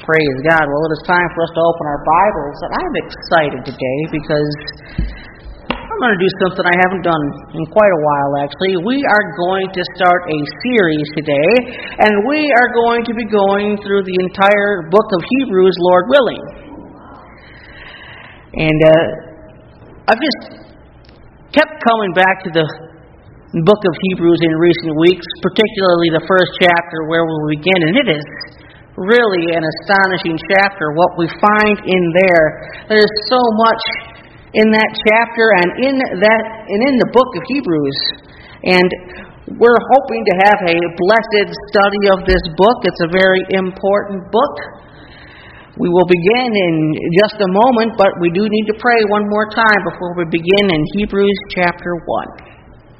Praise God. Well, it is time for us to open our Bibles, and I'm excited today because I'm going to do something I haven't done in quite a while, actually. We are going to start a series today, and we are going to be going through the entire book of Hebrews, Lord willing. And I've just kept coming back to the book of Hebrews in recent weeks, particularly the first chapter where we'll begin, and it is really an astonishing chapter, what we find in there. There's so much in that chapter and in the book of Hebrews. And we're hoping to have a blessed study of this book. It's a very important book. We will begin in just a moment, but we do need to pray one more time before we begin in Hebrews chapter 1.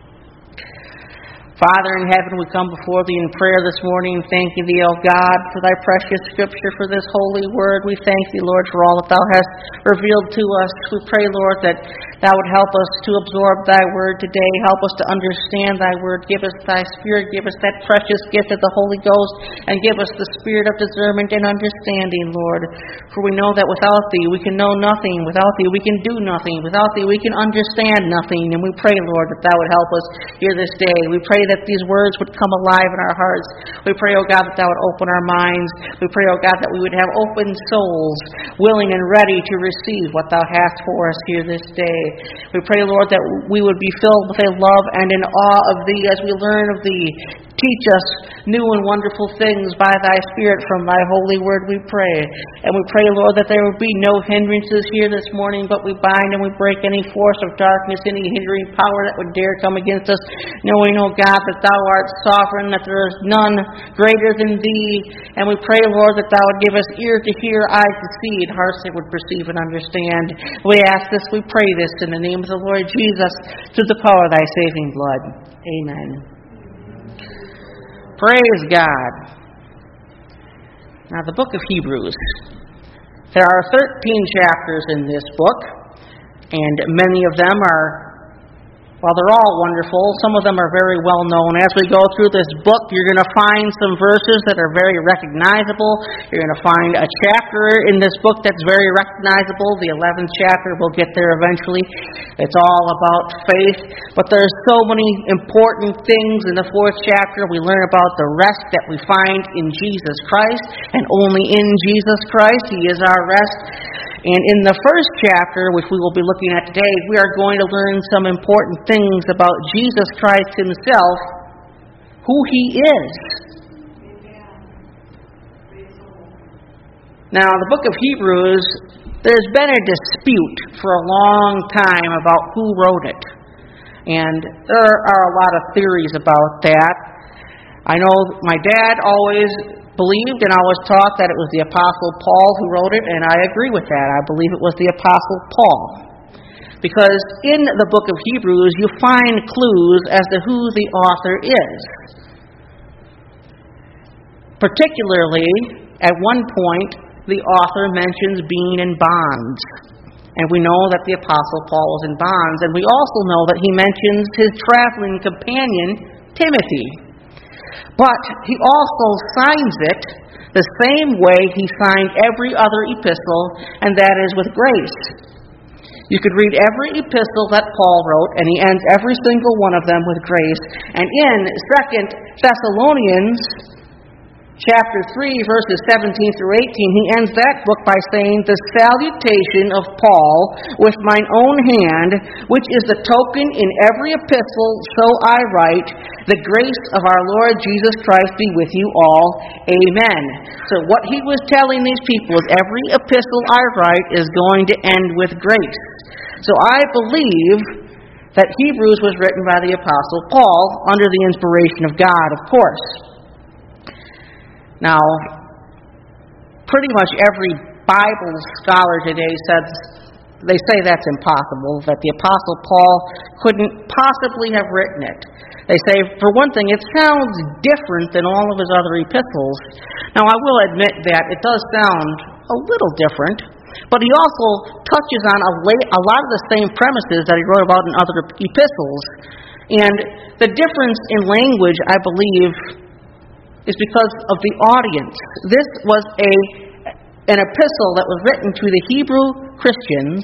Father in heaven, we come before Thee in prayer this morning, thanking Thee, O God, for Thy precious Scripture, for this holy word. We thank Thee, Lord, for all that Thou hast revealed to us. We pray, Lord, that Thou would help us to absorb Thy word today. Help us to understand Thy word. Give us Thy Spirit. Give us that precious gift of the Holy Ghost, and give us the spirit of discernment and understanding, Lord. For we know that without Thee we can know nothing. Without Thee we can do nothing. Without Thee we can understand nothing. And we pray, Lord, that Thou would help us here this day. We pray that these words would come alive in our hearts. We pray, O God, that Thou would open our minds. We pray, O God, that we would have open souls, willing and ready to receive what Thou hast for us here this day. We pray, Lord, that we would be filled with a love and an awe of Thee as we learn of Thee. Teach us new and wonderful things by Thy Spirit from Thy holy word, we pray. And we pray, Lord, that there would be no hindrances here this morning, but we bind and we break any force of darkness, any hindering power that would dare come against us, knowing, O God, that Thou art sovereign, that there is none greater than Thee. And we pray, Lord, that Thou would give us ear to hear, eyes to see, and hearts that would perceive and understand. We ask this, we pray this in the name of the Lord Jesus, through the power of Thy saving blood. Amen. Praise God. Now, the book of Hebrews. There are 13 chapters in this book, and many of them are, well, they're all wonderful. Some of them are very well known. As we go through this book, you're going to find some verses that are very recognizable. You're going to find a chapter in this book that's very recognizable. The 11th chapter, we'll get there eventually. It's all about faith. But there's so many important things in the 4th chapter. We learn about the rest that we find in Jesus Christ, and only in Jesus Christ. He is our rest. And in the first chapter, which we will be looking at today, we are going to learn some important things about Jesus Christ Himself, who He is. Now, the book of Hebrews, there's been a dispute for a long time about who wrote it. And there are a lot of theories about that. I know my dad always believed and always taught that it was the Apostle Paul who wrote it, and I agree with that. I believe it was the Apostle Paul. Because in the book of Hebrews, you find clues as to who the author is. Particularly, at one point, the author mentions being in bonds. And we know that the Apostle Paul was in bonds. And we also know that he mentions his traveling companion, Timothy. But he also signs it the same way he signed every other epistle, and that is with grace. You could read every epistle that Paul wrote, and he ends every single one of them with grace. And in 2 Thessalonians chapter 3, verses 17 through 18, he ends that book by saying, "The salutation of Paul with mine own hand, which is the token in every epistle, so I write, the grace of our Lord Jesus Christ be with you all. Amen." So what he was telling these people is every epistle I write is going to end with grace. So I believe that Hebrews was written by the Apostle Paul under the inspiration of God, of course. Now, pretty much every Bible scholar today they say that's impossible, that the Apostle Paul couldn't possibly have written it. They say, for one thing, it sounds different than all of his other epistles. Now, I will admit that it does sound a little different, but he also touches on a lot of the same premises that he wrote about in other epistles. And the difference in language, I believe, is because of the audience. This was an epistle that was written to the Hebrew Christians,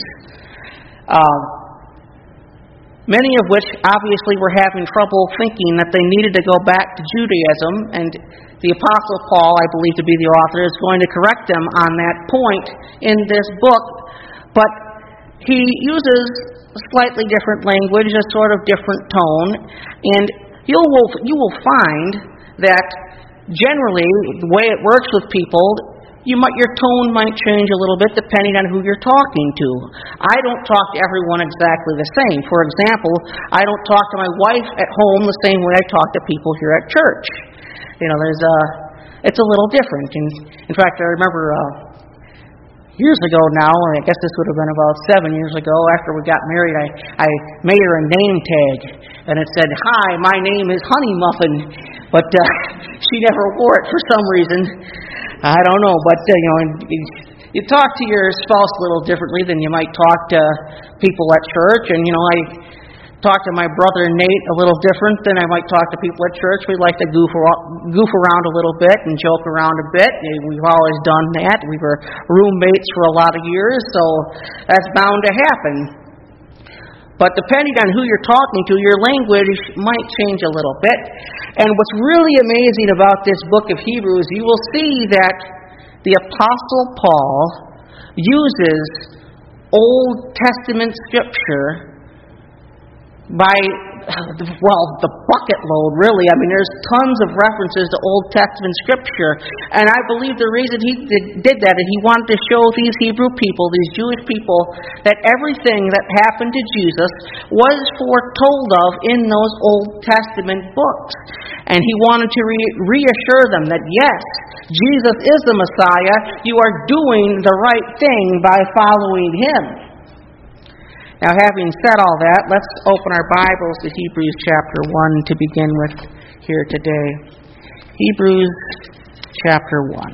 many of which obviously were having trouble thinking that they needed to go back to Judaism, and the Apostle Paul, I believe to be the author, is going to correct them on that point in this book. But he uses a slightly different language, a sort of different tone, and you will find that generally the way it works with people, your tone might change a little bit depending on who you're talking to. I don't talk to everyone exactly the same. For example, I don't talk to my wife at home the same way I talk to people here at church. It's a little different. And in fact, I remember years ago now, I guess this would have been about 7 years ago, after we got married, I made her a name tag, and it said, "Hi, my name is Honey Muffin," but she never wore it for some reason. I don't know, but you talk to your spouse a little differently than you might talk to people at church. And I talk to my brother Nate a little different than I might talk to people at church. We like to goof around a little bit and joke around a bit. We've always done that. We were roommates for a lot of years, so that's bound to happen. But depending on who you're talking to, your language might change a little bit. And what's really amazing about this book of Hebrews, you will see that the Apostle Paul uses Old Testament Scripture by, the bucket load, really. I mean, there's tons of references to Old Testament Scripture. And I believe the reason he did that is he wanted to show these Hebrew people, these Jewish people, that everything that happened to Jesus was foretold of in those Old Testament books. And he wanted to reassure them that, yes, Jesus is the Messiah. You are doing the right thing by following him. Now, having said all that, let's open our Bibles to Hebrews chapter 1 to begin with here today. Hebrews chapter 1.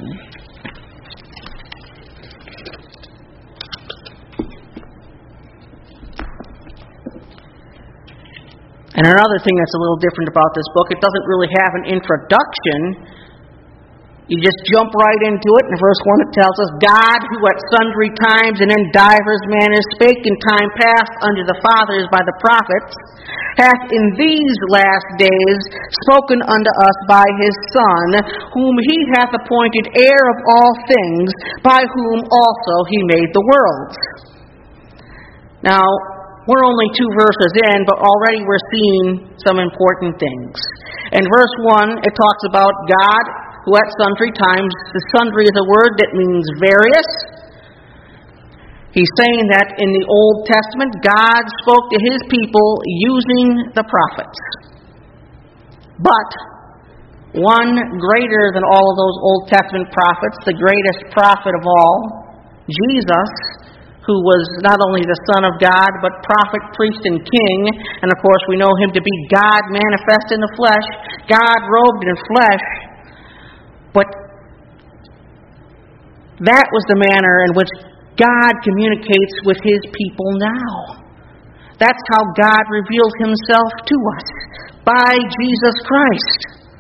And another thing that's a little different about this book, it doesn't really have an introduction. You just jump right into it. In verse 1 it tells us, God, who at sundry times and in divers manners spake in time past unto the fathers by the prophets, hath in these last days spoken unto us by his Son, whom he hath appointed heir of all things, by whom also he made the worlds. Now, we're only 2 verses in, but already we're seeing some important things. In verse 1, it talks about God, who at sundry times, the sundry is a word that means various. He's saying that in the Old Testament, God spoke to his people using the prophets. But one greater than all of those Old Testament prophets, the greatest prophet of all, Jesus, who was not only the Son of God, but prophet, priest, and king. And of course, we know him to be God manifest in the flesh, God robed in flesh. But that was the manner in which God communicates with his people now. That's how God reveals himself to us, by Jesus Christ.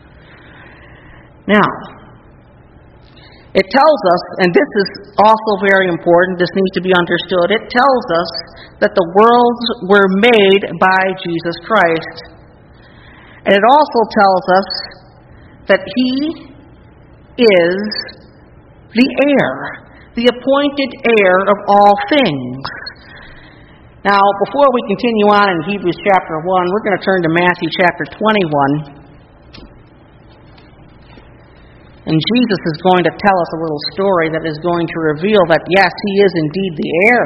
Now, it tells us, and this is also very important, this needs to be understood, it tells us that the worlds were made by Jesus Christ. And it also tells us that he is the heir, the appointed heir of all things. Now, before we continue on in Hebrews chapter 1, we're going to turn to Matthew chapter 21. And Jesus is going to tell us a little story that is going to reveal that, yes, he is indeed the heir.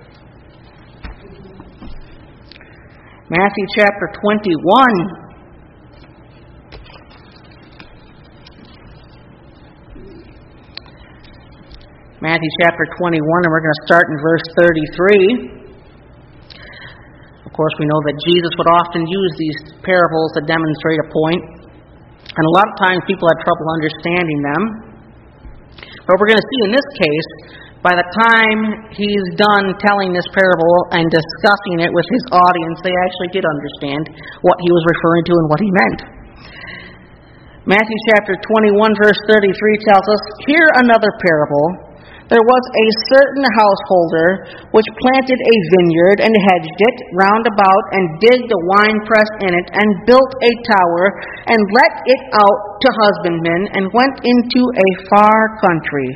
Matthew chapter 21. Matthew chapter 21, and we're going to start in verse 33. Of course, we know that Jesus would often use these parables to demonstrate a point. And a lot of times people have trouble understanding them. But we're going to see in this case, by the time he's done telling this parable and discussing it with his audience, they actually did understand what he was referring to and what he meant. Matthew chapter 21, verse 33 tells us, "Hear another parable. there was a certain householder which planted a vineyard and hedged it round about and digged a winepress in it and built a tower and let it out to husbandmen and went into a far country.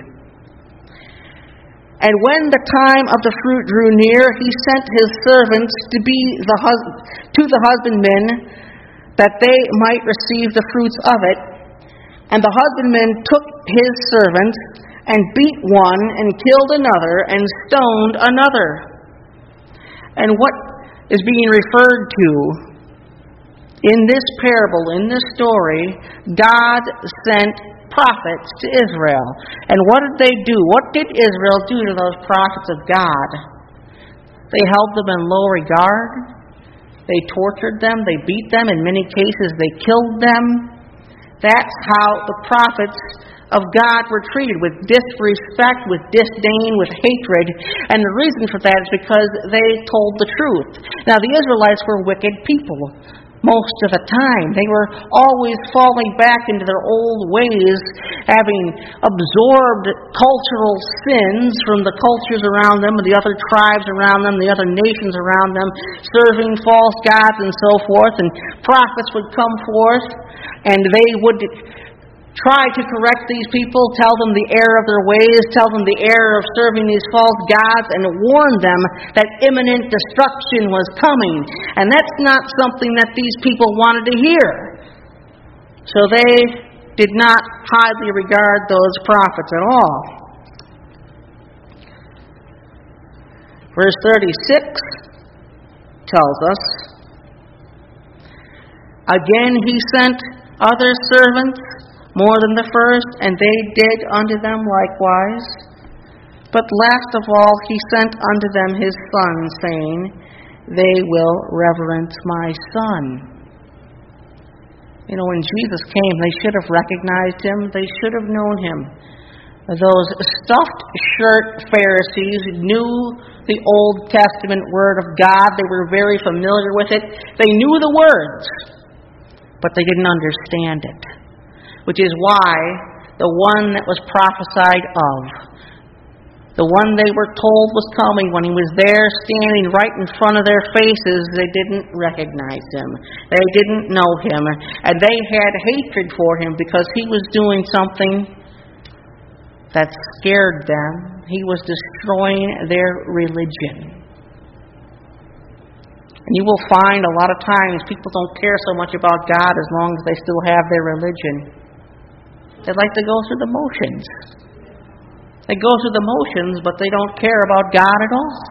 And when the time of the fruit drew near, he sent his servants to the husbandmen that they might receive the fruits of it. And the husbandmen took his servants and beat one, and killed another, and stoned another. And what is being referred to in this parable, in this story, God sent prophets to Israel. And what did they do? What did Israel do to those prophets of God? They held them in low regard. They tortured them. They beat them. In many cases, they killed them. That's how the prophets of God were treated, with disrespect, with disdain, with hatred. And the reason for that is because they told the truth. Now, the Israelites were wicked people most of the time. They were always falling back into their old ways, having absorbed cultural sins from the cultures around them, the other tribes around them, the other nations around them, serving false gods and so forth. And prophets would come forth, and they would try to correct these people, tell them the error of their ways, tell them the error of serving these false gods, and warn them that imminent destruction was coming. And that's not something that these people wanted to hear. So they did not highly regard those prophets at all. Verse 36 tells us, "Again he sent other servants, more than the first, and they did unto them likewise. But last of all he sent unto them his Son, saying, They will reverence my Son." You know, when Jesus came, they should have recognized him. They should have known him. Those stuffed shirt Pharisees knew the Old Testament Word of God. They were very familiar with it. They knew the words, but they didn't understand it. Which is why the one that was prophesied of, the one they were told was coming, when he was there standing right in front of their faces, they didn't recognize him. They didn't know him. And they had hatred for him because he was doing something that scared them. He was destroying their religion. And you will find a lot of times people don't care so much about God as long as they still have their religion. They like to go through the motions. They go through the motions, but they don't care about God at all.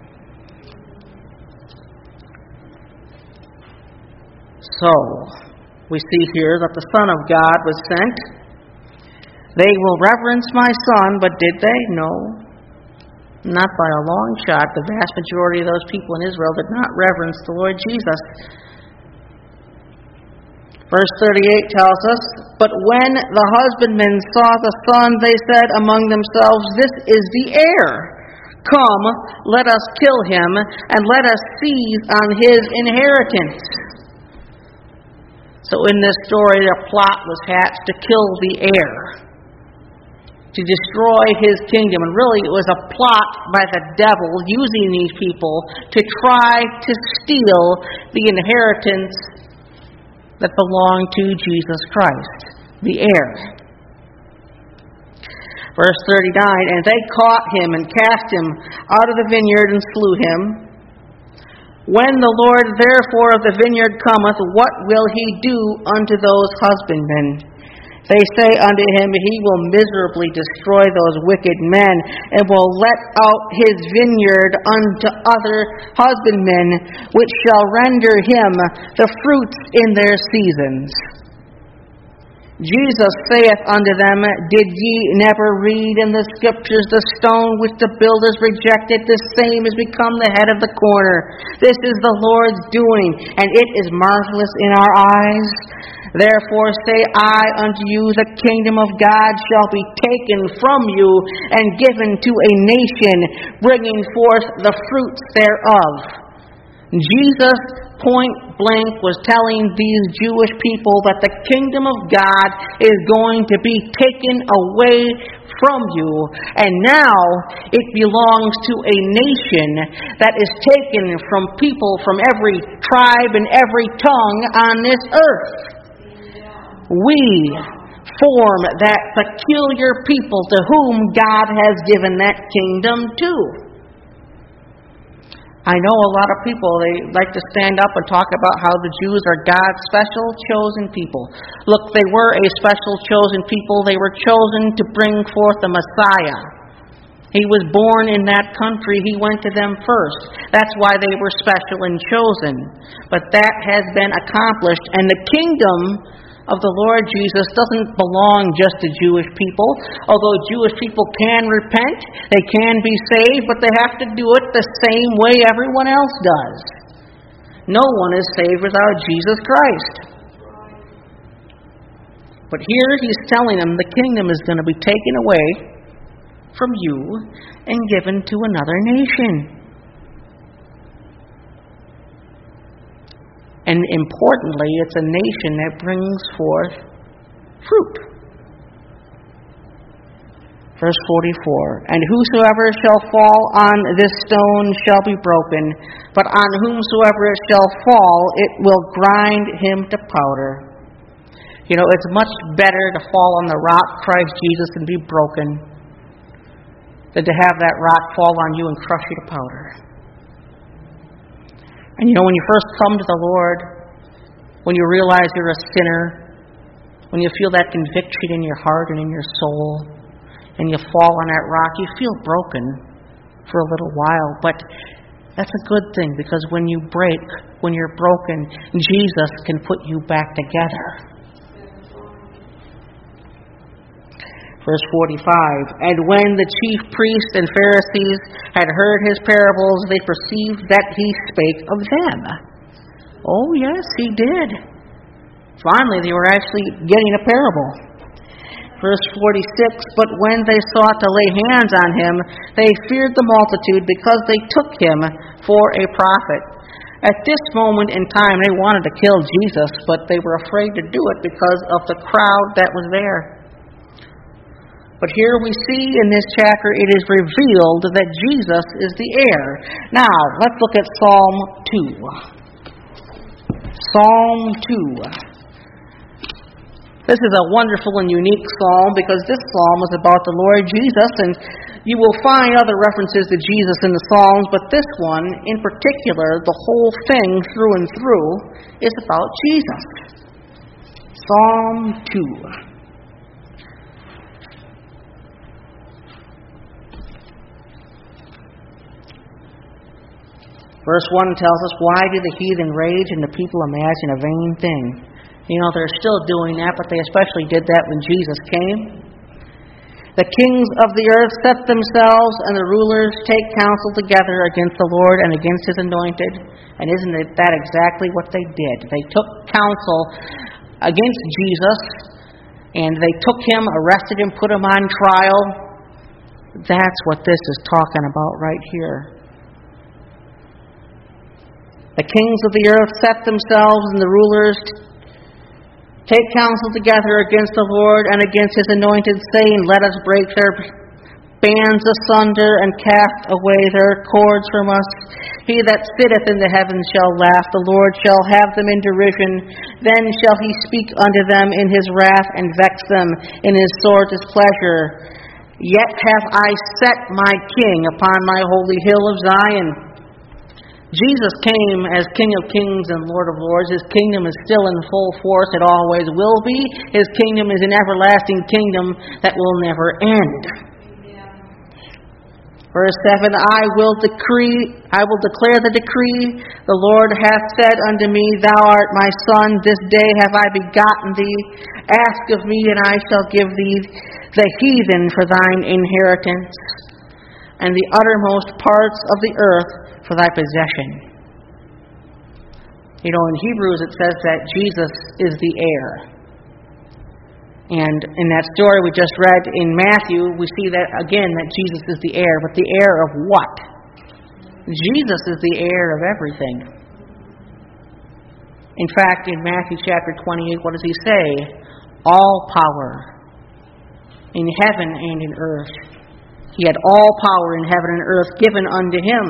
So, we see here that the Son of God was sent. They will reverence my Son, but did they? No. Not by a long shot. The vast majority of those people in Israel did not reverence the Lord Jesus. Verse 38 tells us, "But when the husbandmen saw the Son, they said among themselves, This is the heir. Come, let us kill him, and let us seize on his inheritance." So in this story, a plot was hatched to kill the heir, to destroy his kingdom. And really, it was a plot by the devil using these people to try to steal the inheritance that belonged to Jesus Christ, the heir. Verse 39, "And they caught him and cast him out of the vineyard and slew him. When the Lord therefore of the vineyard cometh, what will he do unto those husbandmen? They say unto him, He will miserably destroy those wicked men, and will let out his vineyard unto other husbandmen, which shall render him the fruits in their seasons. Jesus saith unto them, Did ye never read in the Scriptures, the stone which the builders rejected, the same is become the head of the corner? This is the Lord's doing, and it is marvelous in our eyes. Therefore say I unto you, the kingdom of God shall be taken from you and given to a nation, bringing forth the fruits thereof." Jesus, point blank, was telling these Jewish people that the kingdom of God is going to be taken away from you, and now it belongs to a nation that is taken from people from every tribe and every tongue on this earth. We form that peculiar people to whom God has given that kingdom to. I know a lot of people, they like to stand up and talk about how the Jews are God's special chosen people. Look, they were a special chosen people. They were chosen to bring forth the Messiah. He was born in that country. He went to them first. That's why they were special and chosen. But that has been accomplished, and the kingdom of the Lord Jesus doesn't belong just to Jewish people. Although Jewish people can repent, they can be saved, but they have to do it the same way everyone else does. No one is saved without Jesus Christ. But here he's telling them the kingdom is going to be taken away from you and given to another nation. And importantly, it's a nation that brings forth fruit. Verse 44, and whosoever shall fall on this stone shall be broken, but on whomsoever it shall fall, it will grind him to powder. You know, it's much better to fall on the rock, Christ Jesus, and be broken, than to have that rock fall on you and crush you to powder. And you know, when you first come to the Lord, when you realize you're a sinner, when you feel that conviction in your heart and in your soul, and you fall on that rock, you feel broken for a little while. But that's a good thing, because when you break, when you're broken, Jesus can put you back together. Verse 45, and when the chief priests and Pharisees had heard his parables, they perceived that he spake of them. Oh, yes, he did. Finally, they were actually getting a parable. Verse 46, but when they sought to lay hands on him, they feared the multitude because they took him for a prophet. At this moment in time, they wanted to kill Jesus, but they were afraid to do it because of the crowd that was there. But here we see in this chapter it is revealed that Jesus is the heir. Now, let's look at Psalm 2. Psalm 2. This is a wonderful and unique psalm because this psalm is about the Lord Jesus, and you will find other references to Jesus in the Psalms, but this one in particular, the whole thing through and through, is about Jesus. Psalm 2. Verse 1 tells us, why do the heathen rage and the people imagine a vain thing? You know, they're still doing that, but they especially did that when Jesus came. The kings of the earth set themselves, and the rulers take counsel together against the Lord and against his anointed. And isn't it that exactly what they did? They took counsel against Jesus, and they took him, arrested him, put him on trial. That's what this is talking about right here. The kings of the earth set themselves, and the rulers take counsel together against the Lord and against his anointed, saying, let us break their bands asunder and cast away their cords from us. He that sitteth in the heavens shall laugh. The Lord shall have them in derision. Then shall he speak unto them in his wrath and vex them in his sore displeasure. Yet have I set my king upon my holy hill of Zion. Jesus came as King of Kings and Lord of Lords. His kingdom is still in full force. It always will be. His kingdom is an everlasting kingdom that will never end. Verse 7, I will declare the decree. The Lord hath said unto me, Thou art my son, this day have I begotten thee. Ask of me, and I shall give thee the heathen for thine inheritance, and the uttermost parts of the earth for thy possession. You know, in Hebrews it says that Jesus is the heir. And in that story we just read in Matthew, we see that again, that Jesus is the heir. But the heir of what? Jesus is the heir of everything. In fact, in Matthew chapter 28, what does he say? All power in heaven and in earth. He had all power in heaven and earth given unto him.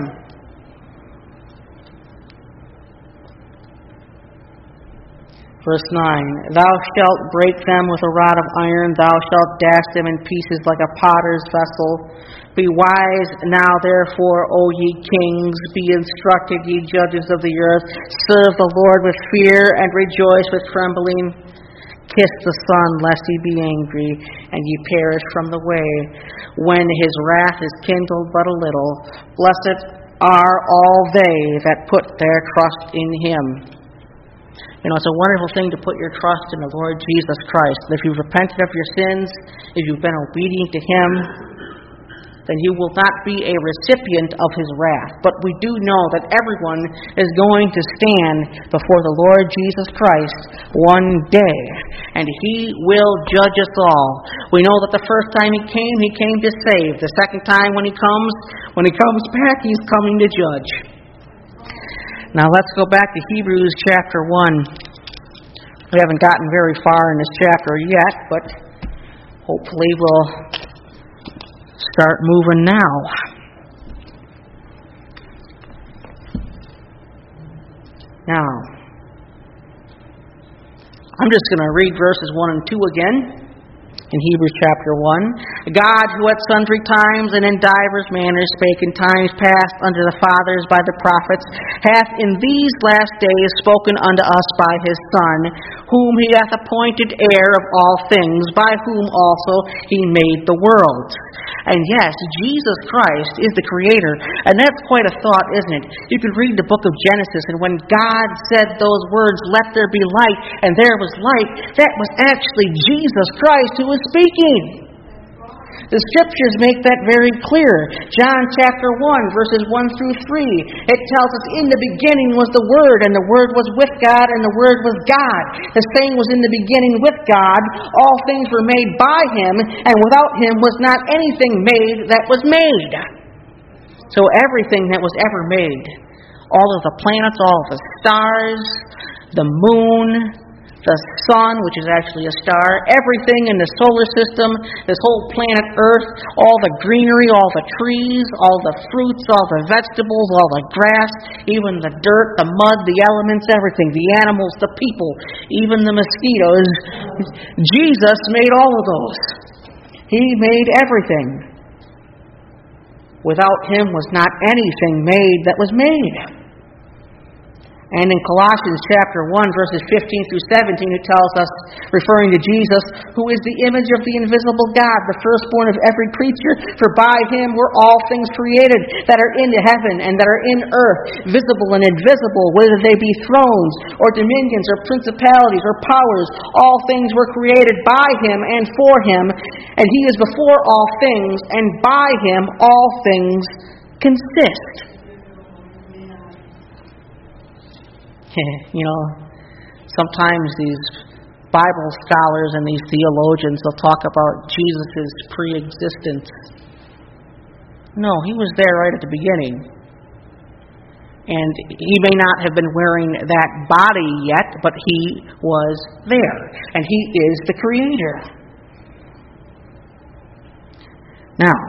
Verse 9, Thou shalt break them with a rod of iron, thou shalt dash them in pieces like a potter's vessel. Be wise now, therefore, O ye kings, be instructed, ye judges of the earth. Serve the Lord with fear and rejoice with trembling. Kiss the Son, lest he be angry, and ye perish from the way, when his wrath is kindled but a little. Blessed are all they that put their trust in him. You know, it's a wonderful thing to put your trust in the Lord Jesus Christ. And if you've repented of your sins, if you've been obedient to him, then you will not be a recipient of his wrath. But we do know that everyone is going to stand before the Lord Jesus Christ one day, and he will judge us all. We know that the first time he came to save. The second time when he comes back, he's coming to judge. Now let's go back to Hebrews chapter 1. We haven't gotten very far in this chapter yet, but hopefully we'll start moving now. Now, I'm just going to read verses 1 and 2 again. In Hebrews chapter 1, God, who at sundry times and in divers manners spake in times past unto the fathers by the prophets, hath in these last days spoken unto us by his Son, whom he hath appointed heir of all things, by whom also he made the worlds. And yes, Jesus Christ is the Creator. And that's quite a thought, isn't it? You can read the book of Genesis, and when God said those words, "Let there be light," and there was light, that was actually Jesus Christ who was speaking. The Scriptures make that very clear. John chapter 1, verses 1 through 3. It tells us, in the beginning was the Word, and the Word was with God, and the Word was God. The same was in the beginning with God. All things were made by him, and without him was not anything made that was made. So everything that was ever made, all of the planets, all of the stars, the moon, the sun, which is actually a star, everything in the solar system, this whole planet Earth, all the greenery, all the trees, all the fruits, all the vegetables, all the grass, even the dirt, the mud, the elements, everything, the animals, the people, even the mosquitoes. Jesus made all of those. He made everything. Without him was not anything made that was made. And in Colossians chapter 1, verses 15 through 17, it tells us, referring to Jesus, who is the image of the invisible God, the firstborn of every creature, for by him were all things created that are in heaven and that are in earth, visible and invisible, whether they be thrones or dominions or principalities or powers. All things were created by him and for him, and he is before all things, and by him all things consist. You know, sometimes these Bible scholars and these theologians, they'll talk about Jesus' pre-existence. No, he was there right at the beginning. And he may not have been wearing that body yet, but he was there. And he is the Creator. Now,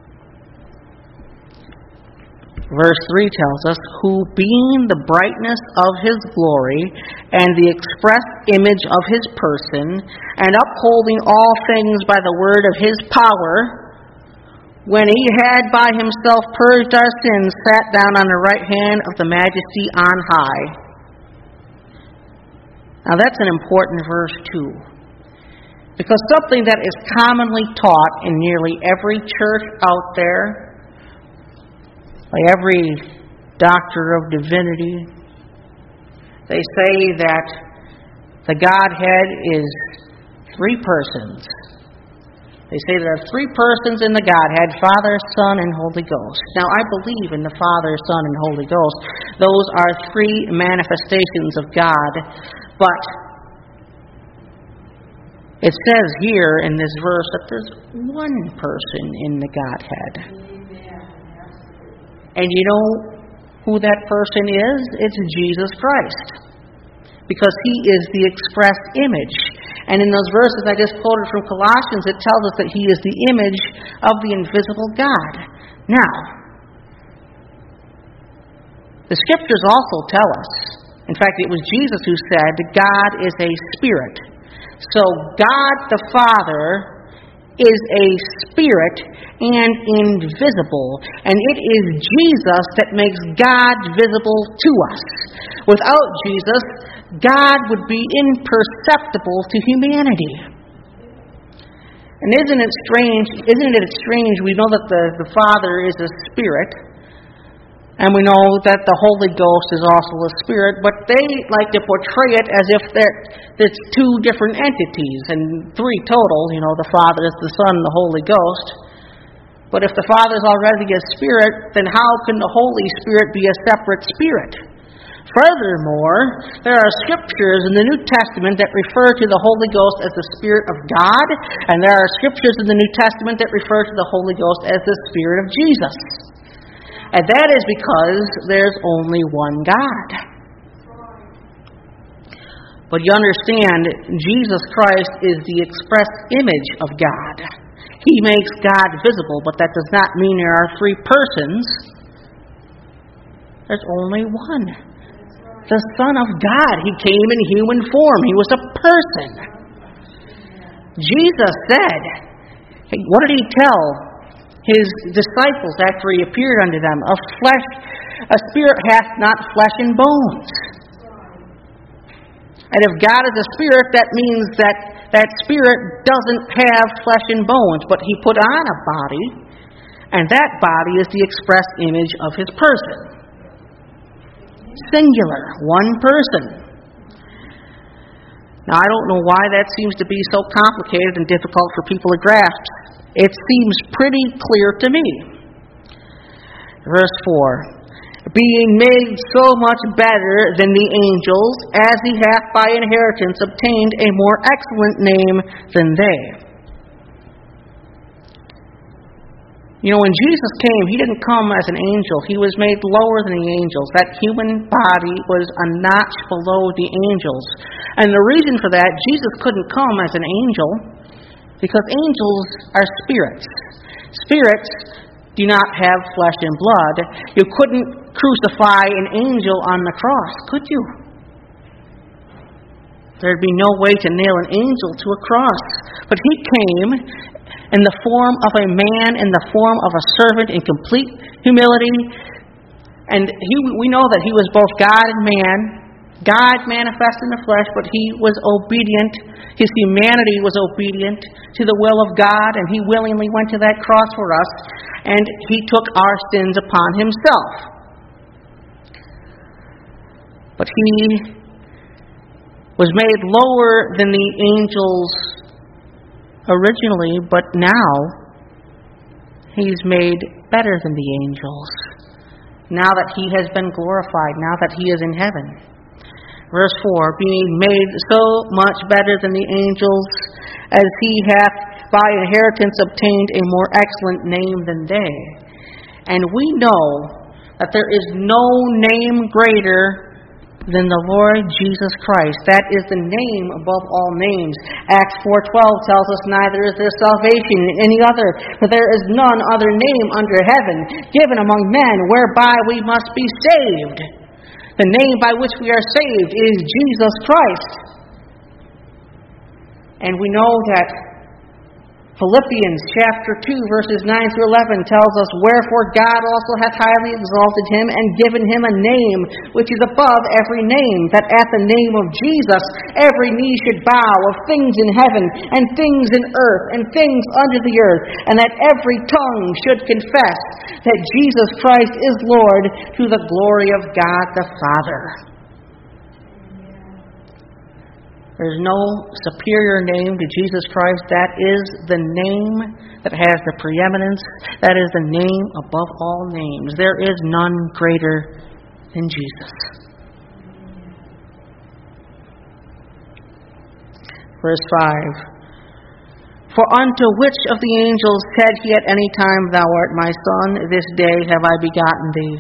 verse 3 tells us, who being the brightness of his glory and the express image of his person, and upholding all things by the word of his power, when he had by himself purged our sins, sat down on the right hand of the Majesty on high. Now that's an important verse too, because something that is commonly taught in nearly every church out there, by every doctor of divinity, they say that the Godhead is three persons. They say there are three persons in the Godhead, Father, Son, and Holy Ghost. Now, I believe in the Father, Son, and Holy Ghost. Those are three manifestations of God. But it says here in this verse that there's one person in the Godhead. And you know who that person is? It's Jesus Christ. Because he is the express image. And in those verses I just quoted from Colossians, it tells us that He is the image of the invisible God. Now, the Scriptures also tell us, in fact, it was Jesus who said, God is a spirit. So God the Father is a spirit and invisible. And it is Jesus that makes God visible to us. Without Jesus, God would be imperceptible to humanity. And isn't it strange? We know that the Father is a spirit, and we know that the Holy Ghost is also a spirit, but they like to portray it as if it's two different entities, and three total. The Father is the Son, the Holy Ghost. But if the Father is already a spirit, then how can the Holy Spirit be a separate spirit? Furthermore, there are scriptures in the New Testament that refer to the Holy Ghost as the Spirit of God, and there are scriptures in the New Testament that refer to the Holy Ghost as the Spirit of Jesus. And that is because there's only one God. But you understand, Jesus Christ is the express image of God. He makes God visible, but that does not mean there are three persons. There's only one. The Son of God. He came in human form. He was a person. Jesus said, what did He tell His disciples after He appeared unto them? A spirit hath not flesh and bones. And if God is a spirit, that means that spirit doesn't have flesh and bones, but He put on a body, and that body is the express image of His person. Singular, one person. Now, I don't know why that seems to be so complicated and difficult for people to grasp. It seems pretty clear to me. Verse 4. Being made so much better than the angels, as He hath by inheritance obtained a more excellent name than they. When Jesus came, He didn't come as an angel. He was made lower than the angels. That human body was a notch below the angels. And the reason for that, Jesus couldn't come as an angel, because angels are spirits. Spirits do not have flesh and blood. You couldn't crucify an angel on the cross, could you? There'd be no way to nail an angel to a cross. But He came in the form of a man, in the form of a servant, in complete humility. And we know that He was both God and man. God manifest in the flesh, but He was obedient. His humanity was obedient to the will of God, and He willingly went to that cross for us, and He took our sins upon Himself. But He was made lower than the angels originally, but now He's made better than the angels. Now that He has been glorified, now that He is in heaven. Verse 4, being made so much better than the angels, as He hath by inheritance obtained a more excellent name than they. And we know that there is no name greater than the Lord Jesus Christ. That is the name above all names. Acts 4:12 tells us, neither is there salvation in any other, for there is none other name under heaven given among men whereby we must be saved. The name by which we are saved is Jesus Christ. And we know that Philippians chapter 2 verses 9 through 11 tells us, wherefore God also hath highly exalted Him and given Him a name which is above every name, that at the name of Jesus every knee should bow, of things in heaven and things in earth and things under the earth, and that every tongue should confess that Jesus Christ is Lord, to the glory of God the Father. There's no superior name to Jesus Christ. That is the name that has the preeminence. That is the name above all names. There is none greater than Jesus. Verse 5. For unto which of the angels said He at any time, Thou art my Son, this day have I begotten Thee?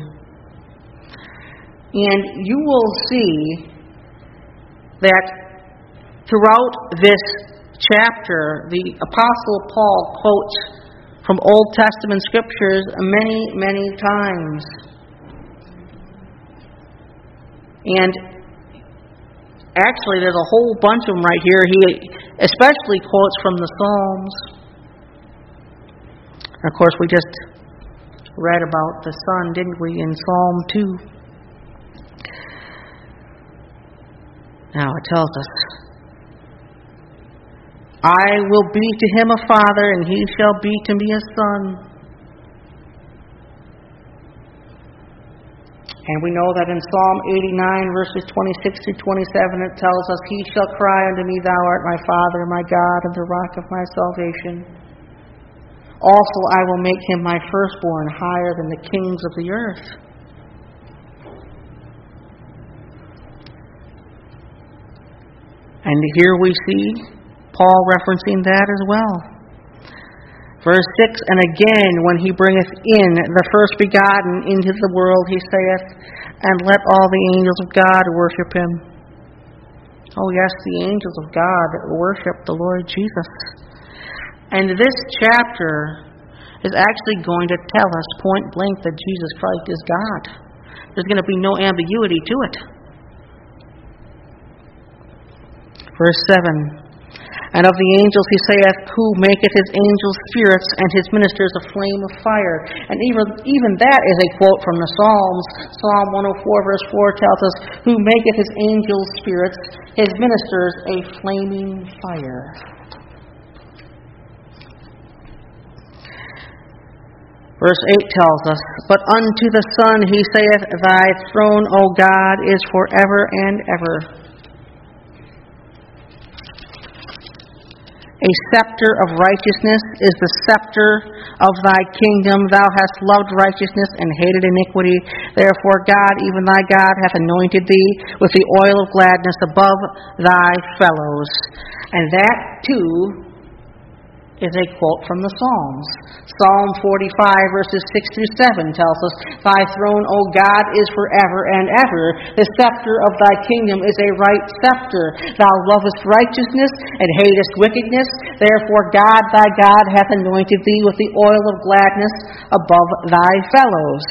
And you will see that Throughout this chapter, the Apostle Paul quotes from Old Testament scriptures many, many times. And actually, there's a whole bunch of them right here. He especially quotes from the Psalms. And of course, we just read about the Son, didn't we, in Psalm 2. Now it tells us, I will be to him a father, and he shall be to me a son. And we know that in Psalm 89, verses 26 through 27, it tells us, He shall cry unto me, Thou art my Father, my God, and the rock of my salvation. Also I will make him my firstborn, higher than the kings of the earth. And here we see Paul referencing that as well. Verse 6, And again, when he bringeth in the first begotten into the world, he saith, And let all the angels of God worship him. Oh yes, the angels of God worship the Lord Jesus. And this chapter is actually going to tell us point blank that Jesus Christ is God. There's going to be no ambiguity to it. Verse 7, And of the angels he saith, Who maketh his angels spirits, and his ministers a flame of fire. And even that is a quote from the Psalms. Psalm 104 verse 4 tells us, Who maketh his angels spirits, his ministers a flaming fire. Verse 8 tells us, But unto the Son he saith, Thy throne, O God, is forever and ever. A scepter of righteousness is the scepter of thy kingdom. Thou hast loved righteousness and hated iniquity. Therefore God, even thy God, hath anointed thee with the oil of gladness above thy fellows. And that, too, is a quote from the Psalms. Psalm 45, verses 6 through 7 tells us, Thy throne, O God, is forever and ever. The scepter of thy kingdom is a right scepter. Thou lovest righteousness and hatest wickedness. Therefore God, thy God, hath anointed thee with the oil of gladness above thy fellows.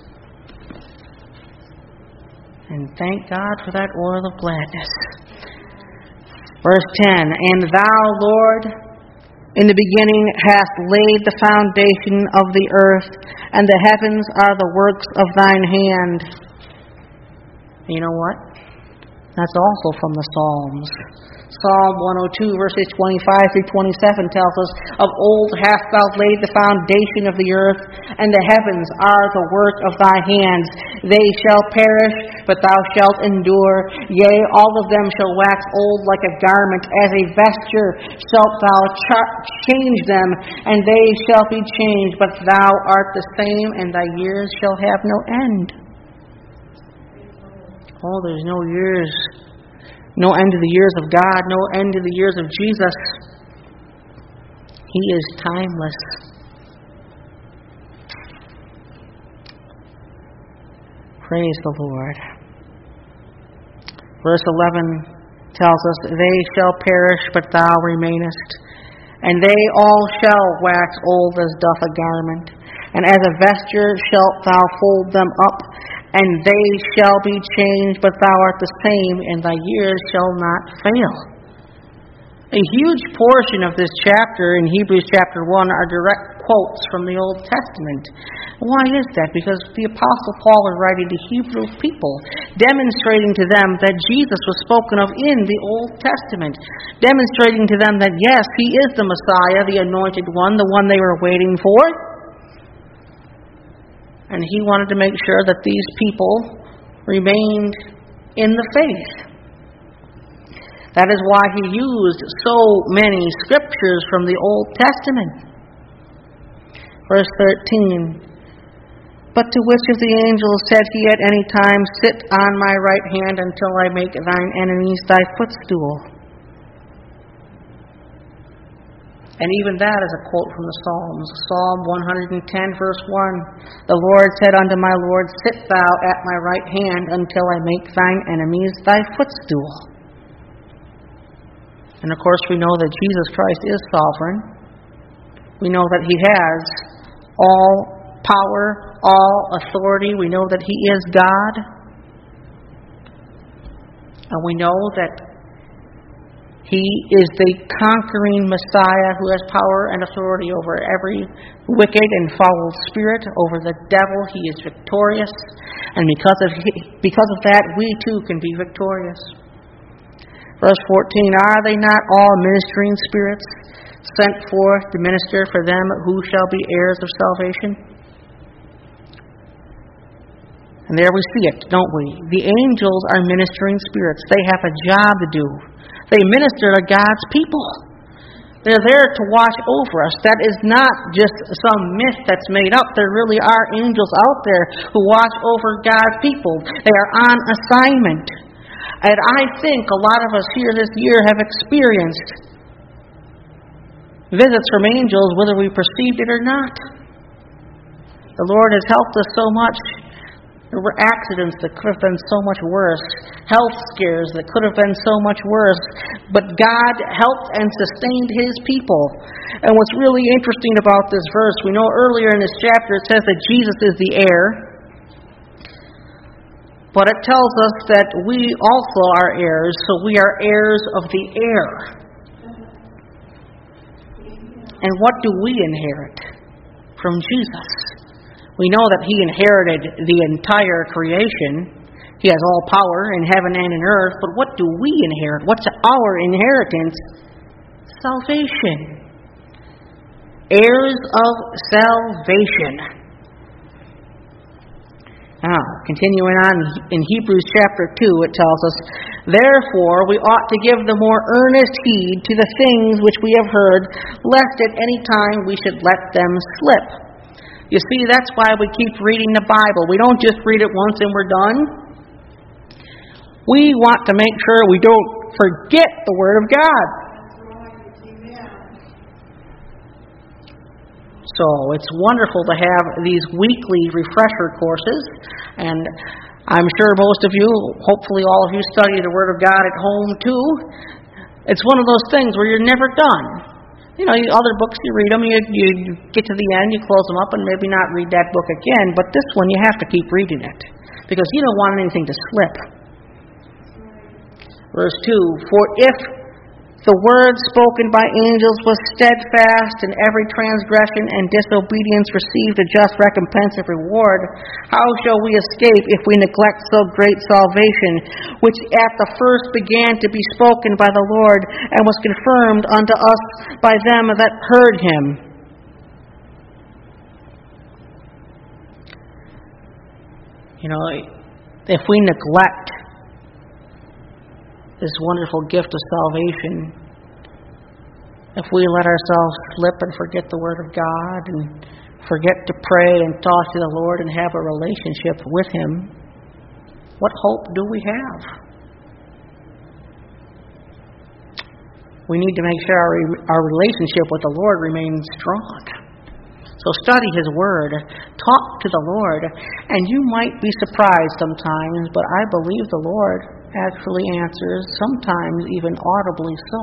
And thank God for that oil of gladness. Verse 10, And thou, Lord, in the beginning hast laid the foundation of the earth, and the heavens are the works of thine hand. You know what? That's also from the Psalms. Psalm 102, verses 25 through 27 tells us, Of old hast thou laid the foundation of the earth, and the heavens are the work of thy hands. They shall perish, but thou shalt endure. Yea, all of them shall wax old like a garment. As a vesture shalt thou change them, and they shall be changed. But thou art the same, and thy years shall have no end. Oh, there's no years. No end to the years of God, no end to the years of Jesus. He is timeless. Praise the Lord. Verse 11 tells us, They shall perish, but thou remainest. And they all shall wax old as doth a garment. And as a vesture shalt thou fold them up. And they shall be changed, but thou art the same, and thy years shall not fail. A huge portion of this chapter in Hebrews chapter 1 are direct quotes from the Old Testament. Why is that? Because the Apostle Paul is writing to Hebrew people, demonstrating to them that Jesus was spoken of in the Old Testament, demonstrating to them that, yes, He is the Messiah, the Anointed One, the one they were waiting for. And he wanted to make sure that these people remained in the faith. That is why he used so many scriptures from the Old Testament. Verse 13, But to which of the angels said he at any time, Sit on my right hand until I make thine enemies thy footstool? And even that is a quote from the Psalms. Psalm 110, verse 1. The Lord said unto my Lord, Sit thou at my right hand until I make thine enemies thy footstool. And of course we know that Jesus Christ is sovereign. We know that He has all power, all authority. We know that He is God. And we know that He is the conquering Messiah who has power and authority over every wicked and foul spirit, over the devil. He is victorious. And because of that, we too can be victorious. Verse 14, are they not all ministering spirits sent forth to minister for them who shall be heirs of salvation? And there we see it, don't we? The angels are ministering spirits. They have a job to do. They minister to God's people. They're there to watch over us. That is not just some myth that's made up. There really are angels out there who watch over God's people. They are on assignment. And I think a lot of us here this year have experienced visits from angels, whether we perceived it or not. The Lord has helped us so much. There were accidents that could have been so much worse, health scares that could have been so much worse, but God helped and sustained His people. And what's really interesting about this verse, we know earlier in this chapter it says that Jesus is the heir, but it tells us that we also are heirs, so we are heirs of the heir. And what do we inherit from Jesus? We know that He inherited the entire creation. He has all power in heaven and in earth. But what do we inherit? What's our inheritance? Salvation. Heirs of salvation. Now, continuing on in Hebrews chapter 2, it tells us, therefore we ought to give the more earnest heed to the things which we have heard, lest at any time we should let them slip. You see, that's why we keep reading the Bible. We don't just read it once and we're done. We want to make sure we don't forget the Word of God. So it's wonderful to have these weekly refresher courses. And I'm sure most of you, hopefully all of you, study the Word of God at home too. It's one of those things where you're never done. You know, other books, you read them, you get to the end, you close them up, and maybe not read that book again. But this one, you have to keep reading it, because you don't want anything to slip. Verse 2, for if the word spoken by angels was steadfast, and every transgression and disobedience received a just recompense of reward, how shall we escape if we neglect so great salvation, which at the first began to be spoken by the Lord, and was confirmed unto us by them that heard Him? You know, if we neglect this wonderful gift of salvation, if we let ourselves slip and forget the Word of God and forget to pray and talk to the Lord and have a relationship with Him, what hope do we have? We need to make sure our relationship with the Lord remains strong. So study His Word, talk to the Lord, and you might be surprised sometimes, but I believe the Lord actually answers, sometimes even audibly so.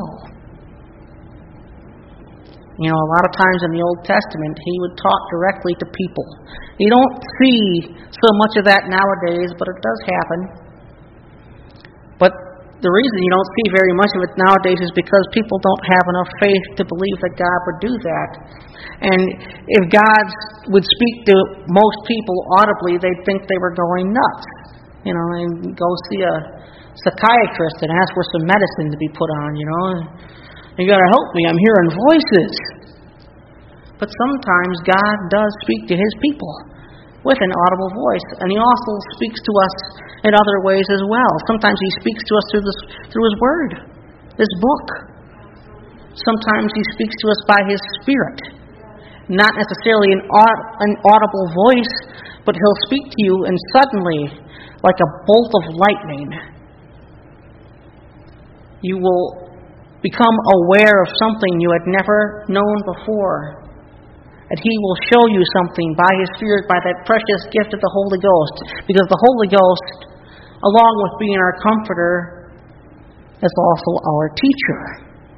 You know, a lot of times in the Old Testament, He would talk directly to people. You don't see so much of that nowadays, but it does happen. But the reason you don't see very much of it nowadays is because people don't have enough faith to believe that God would do that. And if God would speak to most people audibly, they'd think they were going nuts. You know, and go see a psychiatrist and ask for some medicine to be put on, you know. You got to help me, I'm hearing voices. But sometimes God does speak to His people with an audible voice, and He also speaks to us in other ways as well. Sometimes He speaks to us through His Word, this book. Sometimes He speaks to us by His Spirit. Not necessarily an audible voice, but He'll speak to you, and suddenly, like a bolt of lightning, you will become aware of something you had never known before. And He will show you something by His Spirit, by that precious gift of the Holy Ghost. Because the Holy Ghost, along with being our comforter, is also our teacher.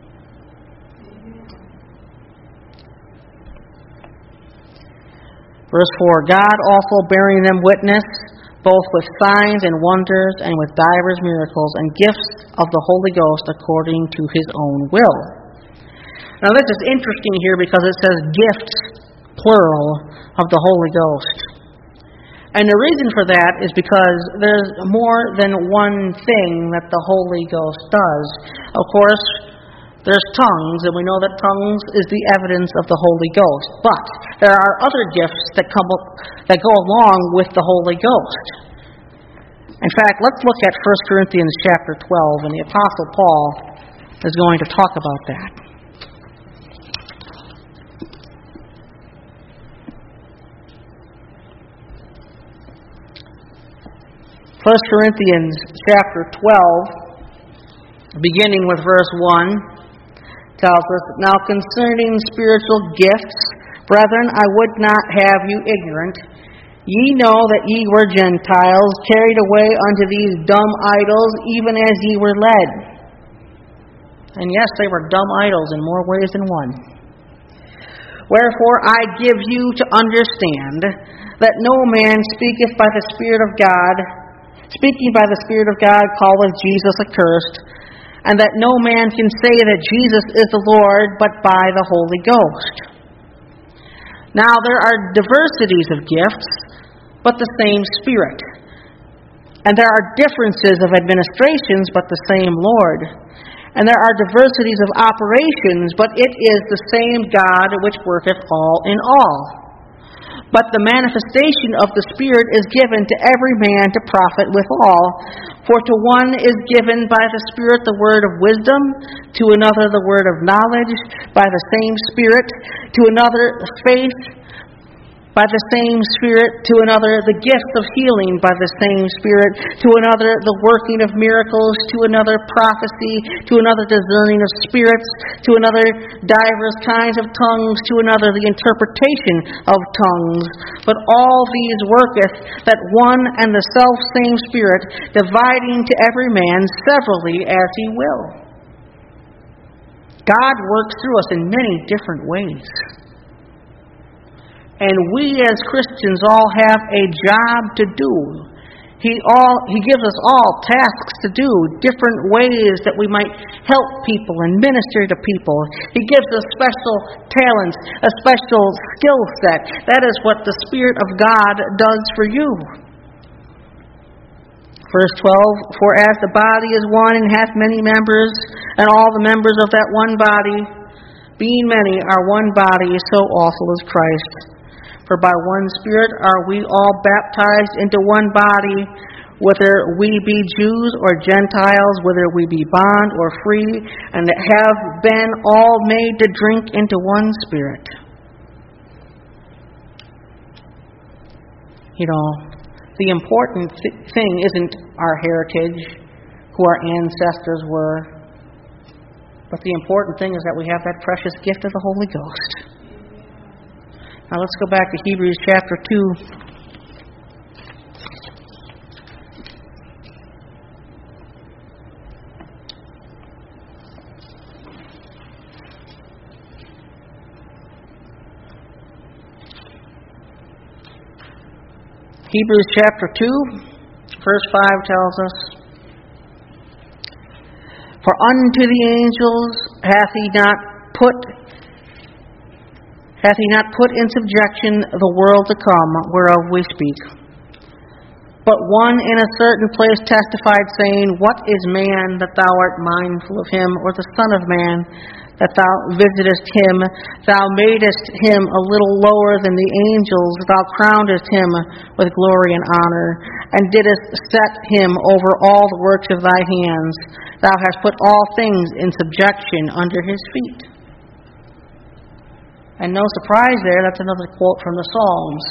Verse 4, God also bearing them witness, both with signs and wonders, and with divers miracles, and gifts of the Holy Ghost according to his own will. Now this is interesting here because it says gifts, plural, of the Holy Ghost. And the reason for that is because there's more than one thing that the Holy Ghost does. Of course, there's tongues, and we know that tongues is the evidence of the Holy Ghost. But there are other gifts that go along with the Holy Ghost. In fact, let's look at 1 Corinthians chapter 12, and the Apostle Paul is going to talk about that. 1 Corinthians chapter 12, beginning with verse 1, tells us, Now concerning spiritual gifts, brethren, I would not have you ignorant. Ye know that ye were Gentiles, carried away unto these dumb idols, even as ye were led. And yes, they were dumb idols in more ways than one. Wherefore I give you to understand that no man speaketh by the Spirit of God, speaking by the Spirit of God calleth Jesus accursed, and that no man can say that Jesus is the Lord but by the Holy Ghost. Now there are diversities of gifts, but the same Spirit. And there are differences of administrations, but the same Lord. And there are diversities of operations, but it is the same God which worketh all in all. But the manifestation of the Spirit is given to every man to profit withal. For to one is given by the Spirit the word of wisdom, to another the word of knowledge by the same Spirit, to another faith by the same Spirit, to another the gift of healing by the same Spirit, to another the working of miracles, to another prophecy, to another discerning of spirits, to another divers kinds of tongues, to another the interpretation of tongues. But all these worketh that one and the selfsame Spirit, dividing to every man severally as he will. God works through us in many different ways. And we as Christians all have a job to do. He gives us all tasks to do, different ways that we might help people and minister to people. He gives us special talents, a special skill set. That is what the Spirit of God does for you. Verse 12, For as the body is one and hath many members, and all the members of that one body, being many, are one body, so also is Christ. For by one Spirit are we all baptized into one body, whether we be Jews or Gentiles, whether we be bond or free, and have been all made to drink into one Spirit. You know, the important thing isn't our heritage, who our ancestors were, but the important thing is that we have that precious gift of the Holy Ghost. Now let's go back to Hebrews chapter 2. Hebrews chapter 2, verse 5 tells us, For unto the angels hath he not put in subjection the world to come, whereof we speak. But one in a certain place testified, saying, What is man that thou art mindful of him, or the Son of Man that thou visitest him? Thou madest him a little lower than the angels, thou crownedest him with glory and honor, and didst set him over all the works of thy hands. Thou hast put all things in subjection under his feet. And no surprise there, that's another quote from the Psalms.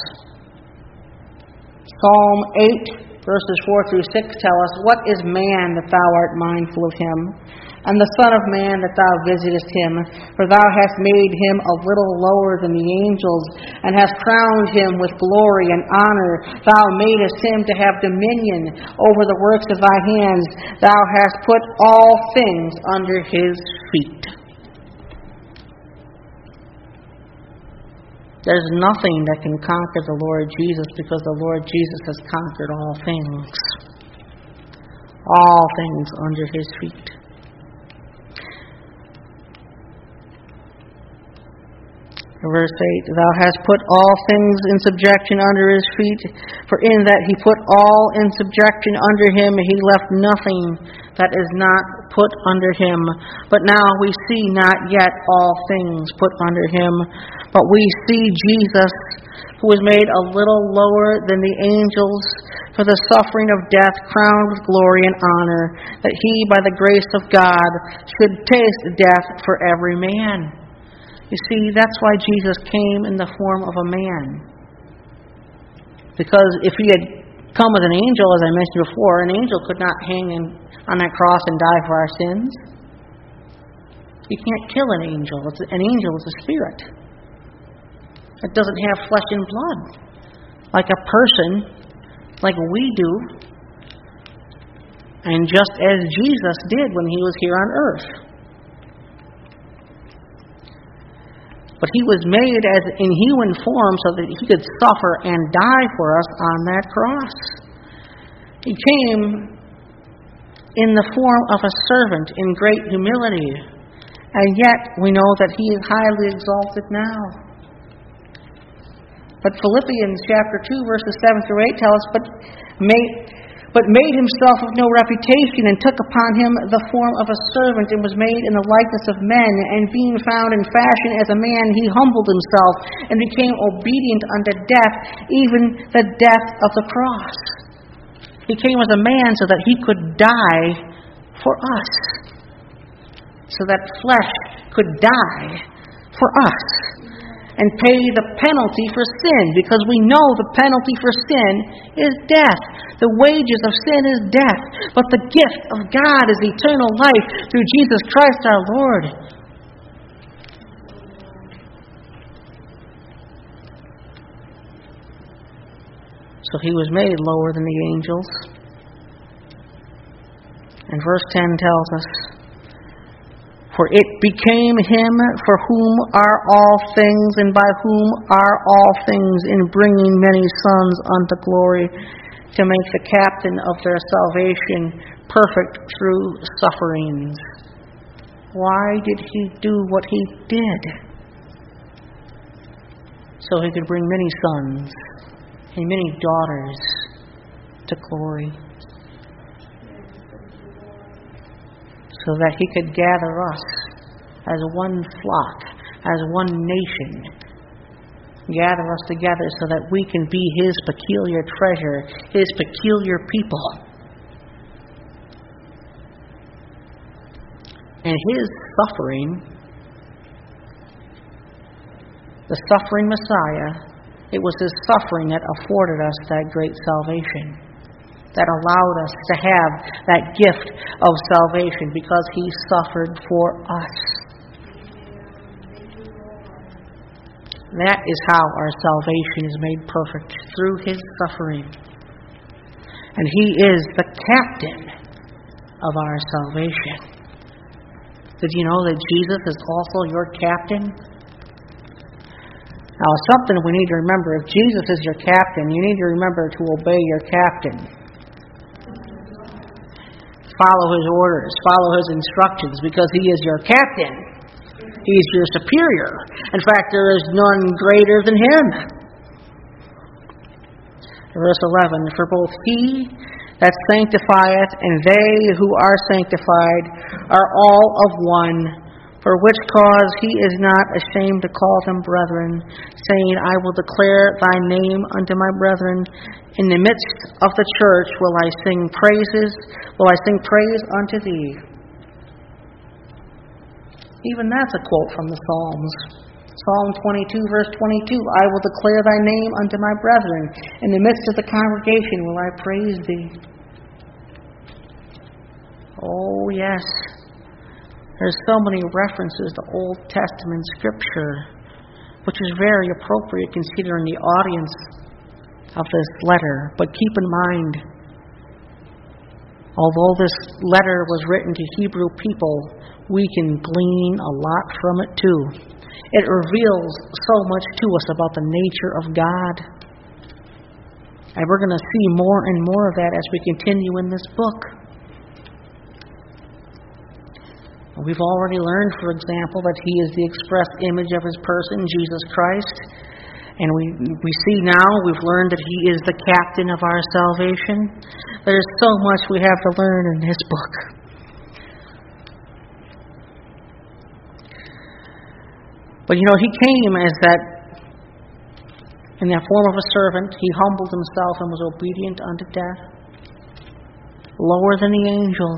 Psalm 8, verses 4 through 6 tell us, What is man that thou art mindful of him, and the Son of Man that thou visitest him? For thou hast made him a little lower than the angels, and hast crowned him with glory and honor. Thou madest him to have dominion over the works of thy hands. Thou hast put all things under his feet. There's nothing that can conquer the Lord Jesus because the Lord Jesus has conquered all things. All things under His feet. Verse 8, Thou hast put all things in subjection under His feet, for in that He put all in subjection under Him, He left nothing that is not put under Him. But now we see not yet all things put under Him, but we see Jesus, who was made a little lower than the angels, for the suffering of death, crowned with glory and honor, that He, by the grace of God, should taste death for every man. You see, that's why Jesus came in the form of a man. Because if He had come as an angel, as I mentioned before, an angel could not hang on that cross and die for our sins. You can't kill an angel. An angel is a spirit. It doesn't have flesh and blood. Like a person, like we do. And just as Jesus did when He was here on earth. But He was made as in human form so that He could suffer and die for us on that cross. He came in the form of a servant in great humility, and yet we know that He is highly exalted now. But Philippians chapter 2, verses 7 through 8 tell us, but made Himself of no reputation, and took upon Him the form of a servant, and was made in the likeness of men. And being found in fashion as a man, He humbled Himself, and became obedient unto death, even the death of the cross. He came as a man so that He could die for us. So that flesh could die for us. And pay the penalty for sin, because we know the penalty for sin is death. The wages of sin is death, but the gift of God is eternal life through Jesus Christ our Lord. So He was made lower than the angels. And verse 10 tells us, For it became Him for whom are all things, and by whom are all things, in bringing many sons unto glory, to make the captain of their salvation perfect through sufferings. Why did He do what He did? So He could bring many sons and many daughters to glory. So that He could gather us as one flock, as one nation. Gather us together so that we can be His peculiar treasure, His peculiar people. And His suffering, the suffering Messiah, it was His suffering that afforded us that great salvation, that allowed us to have that gift of salvation, because He suffered for us. That is how our salvation is made perfect, through His suffering. And He is the captain of our salvation. Did you know that Jesus is also your captain? Now, something we need to remember. If Jesus is your captain, you need to remember to obey your captain. Follow His orders, follow His instructions, because He is your captain. He's your superior. In fact, there is none greater than Him. Verse 11, For both He that sanctifieth and they who are sanctified are all of one, for which cause He is not ashamed to call them brethren, saying, I will declare Thy name unto my brethren. In the midst of the church will I sing praise unto Thee. Even that's a quote from the Psalms. Psalm 22, verse 22, I will declare Thy name unto my brethren. In the midst of the congregation will I praise Thee. Oh, yes. There's so many references to Old Testament Scripture, which is very appropriate considering the audience of this letter. But keep in mind, although this letter was written to Hebrew people, we can glean a lot from it too. It reveals so much to us about the nature of God. And we're going to see more and more of that as we continue in this book. We've already learned, for example, that He is the express image of His person, Jesus Christ. And we see now, we've learned that He is the captain of our salvation. There's so much we have to learn in this book. But He came as that, in the form of a servant. He humbled Himself and was obedient unto death, lower than the angels.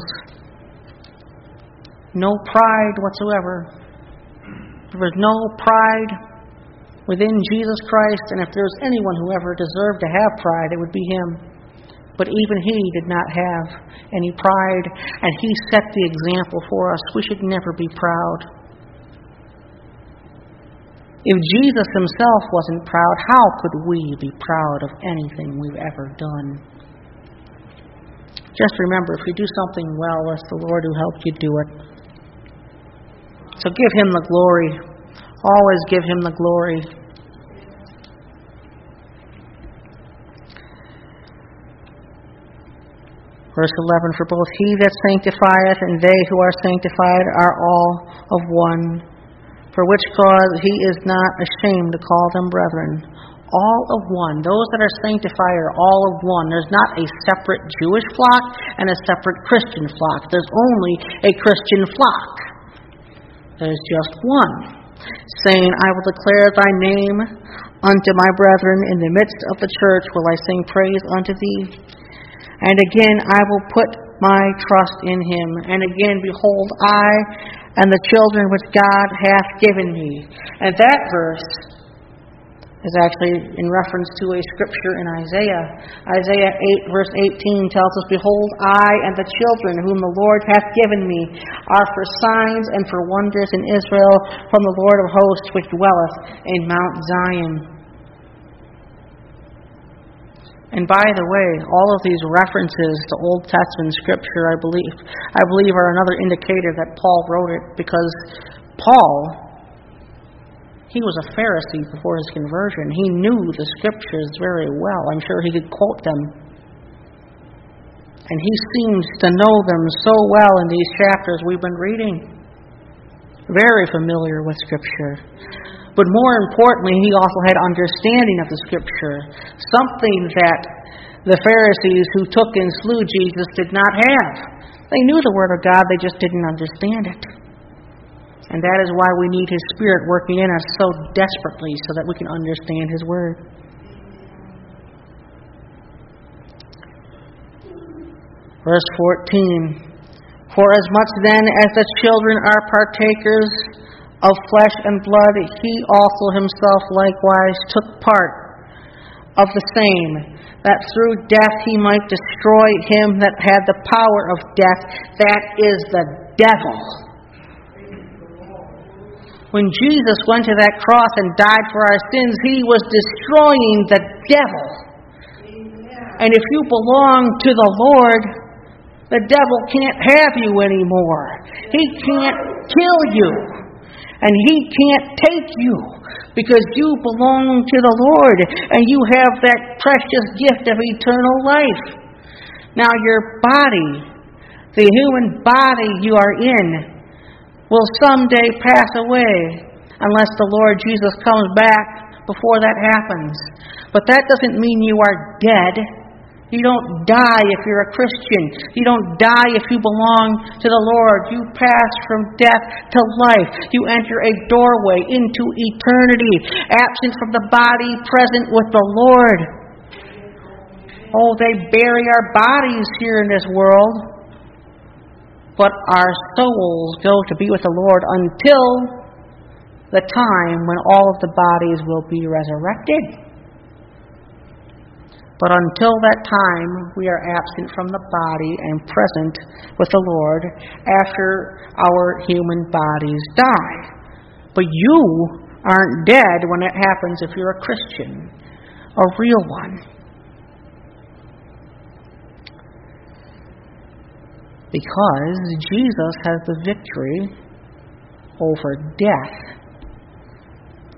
No pride whatsoever. There was no pride within Jesus Christ, and if there's anyone who ever deserved to have pride, it would be Him. But even He did not have any pride, and He set the example for us. We should never be proud. If Jesus Himself wasn't proud, how could we be proud of anything we've ever done? Just remember, if you do something well, it's the Lord who helped you do it. So give Him the glory. Always give Him the glory. Verse 11, for both He that sanctifieth and they who are sanctified are all of one. For which cause He is not ashamed to call them brethren. All of one. Those that are sanctified are all of one. There's not a separate Jewish flock and a separate Christian flock. There's only a Christian flock. There's just one, saying, I will declare Thy name unto my brethren. In the midst of the church will I sing praise unto Thee. And again I will put my trust in Him. And again, behold, I and the children which God hath given me. And that verse is actually in reference to a scripture in Isaiah. Isaiah 8 verse 18 tells us, behold, I and the children whom the Lord hath given me are for signs and for wonders in Israel from the Lord of hosts which dwelleth in Mount Zion. And by the way, all of these references to Old Testament scripture, I believe are another indicator that Paul wrote it, because Paul, he was a Pharisee before his conversion. He knew the scriptures very well. I'm sure he could quote them. And he seems to know them so well in these chapters we've been reading. Very familiar with Scripture. But more importantly, he also had understanding of the Scripture. Something that the Pharisees who took and slew Jesus did not have. They knew the Word of God, they just didn't understand it. And that is why we need His Spirit working in us so desperately so that we can understand His Word. Verse 14. For as much then as the children are partakers of flesh and blood, He also Himself likewise took part of the same, that through death He might destroy him that had the power of death, that is the devil. When Jesus went to that cross and died for our sins, He was destroying the devil. And if you belong to the Lord, the devil can't have you anymore. He can't kill you. And he can't take you, because you belong to the Lord and you have that precious gift of eternal life. Now your body, the human body you are in, will someday pass away unless the Lord Jesus comes back before that happens. But that doesn't mean you are dead. You don't die if you're a Christian. You don't die if you belong to the Lord. You pass from death to life. You enter a doorway into eternity, absent from the body, present with the Lord. Oh, they bury our bodies here in this world, but our souls go to be with the Lord until the time when all of the bodies will be resurrected. But until that time, we are absent from the body and present with the Lord after our human bodies die. But you aren't dead when it happens if you're a Christian, a real one. Because Jesus has the victory over death.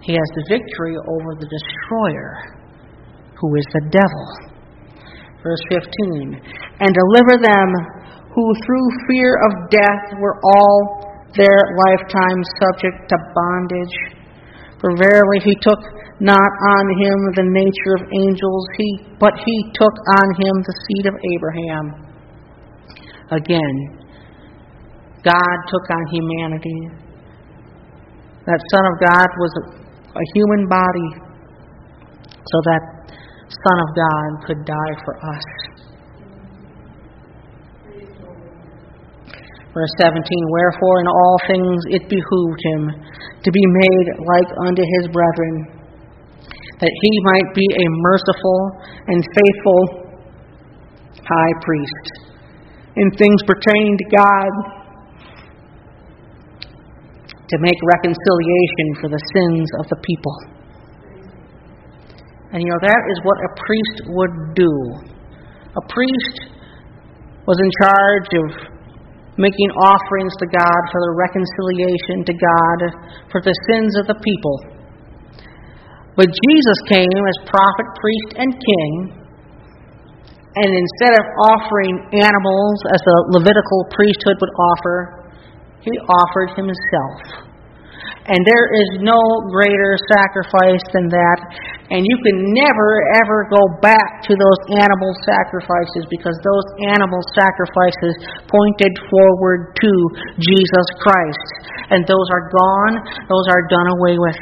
He has the victory over the destroyer, who is the devil. Verse 15, and deliver them who through fear of death were all their lifetime subject to bondage. For verily he took not on him the nature of angels, but he took on him the seed of Abraham. Again, God took on humanity. That Son of God was a human body, so that Son of God could die for us. Verse 17, wherefore in all things it behooved him to be made like unto his brethren, that he might be a merciful and faithful high priest in things pertaining to God, to make reconciliation for the sins of the people. And that is what a priest would do. A priest was in charge of making offerings to God for the reconciliation to God for the sins of the people. But Jesus came as prophet, priest, and king, and instead of offering animals as the Levitical priesthood would offer, he offered himself. And there is no greater sacrifice than that. And you can never, ever go back to those animal sacrifices, because those animal sacrifices pointed forward to Jesus Christ. And those are gone. Those are done away with.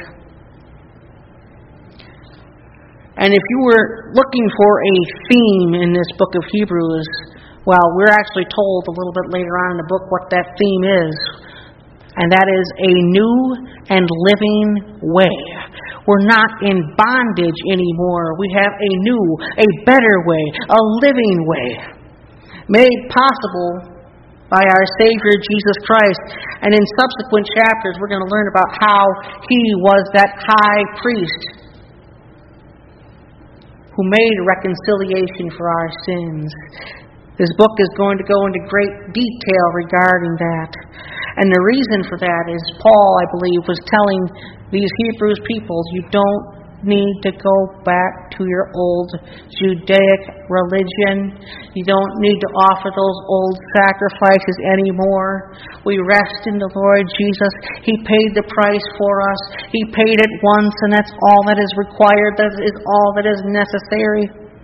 And if you were looking for a theme in this book of Hebrews, well, we're actually told a little bit later on in the book what that theme is. And that is a new and living way. We're not in bondage anymore. We have a new, a better way, a living way, made possible by our Savior Jesus Christ. And in subsequent chapters, we're going to learn about how he was that high priest who made reconciliation for our sins. This book is going to go into great detail regarding that. And the reason for that is Paul, I believe, was telling these Hebrews people, you don't need to go back to your old Judaic religion. You don't need to offer those old sacrifices anymore. We rest in the Lord Jesus. He paid the price for us. He paid it once, and that's all that is required. That is all that is necessary.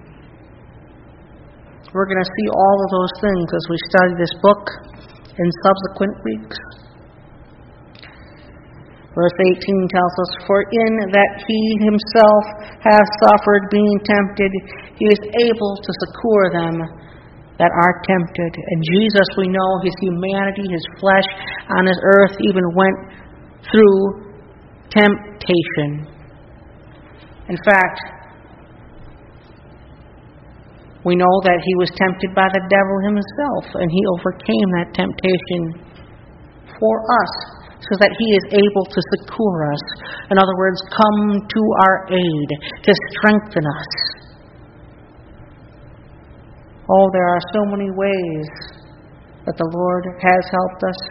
We're going to see all of those things as we study this book in subsequent weeks. Verse 18 tells us, for in that he himself hath suffered being tempted, he is able to succor them that are tempted. And Jesus, we know, his humanity, his flesh on his earth even went through temptation. In fact, we know that he was tempted by the devil himself, and he overcame that temptation for us, so that he is able to succor us. In other words, come to our aid, to strengthen us. Oh, there are so many ways that the Lord has helped us.